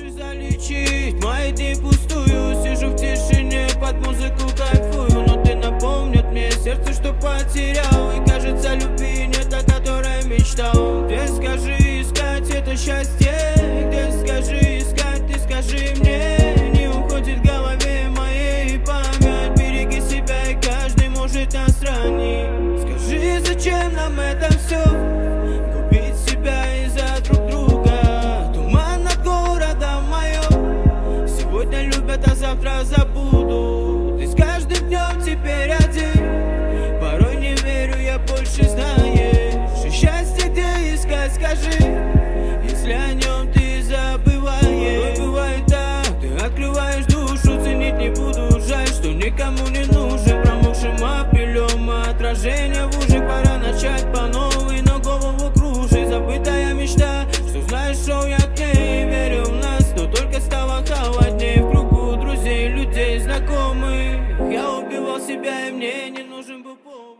Хочу залечить мои дни пустую. Сижу в тишине, под музыку кайфую. Но ты напомнит мне сердце, что потерял. И кажется, любви нет, о которой мечтал. Где, скажи, искать это счастье? Где, скажи, искать, ты скажи мне. Не уходит в голове моей память. Береги себя, и каждый может нас ранить. Скажи, зачем нам это все? Губить себя из-за друг друга. Туман над городом моем. Сегодня любят, а завтра забудут. Ты с каждым днем теперь один. Порой не верю, я больше знаешь. И счастье где искать, скажи, если о нем ты забываешь. Бывает так, ты открываешь душу. Ценить не буду, жаль, что никому не нужен. Промокшим апрелем отражение в ушах. Пора начать по новой, но голову кружит. Забытая мечта, что знаешь, шел я к ней. Верил в нас, но только стало холодней. В кругу друзей, людей, знакомых я убивал себя, и мне не нужен был повод.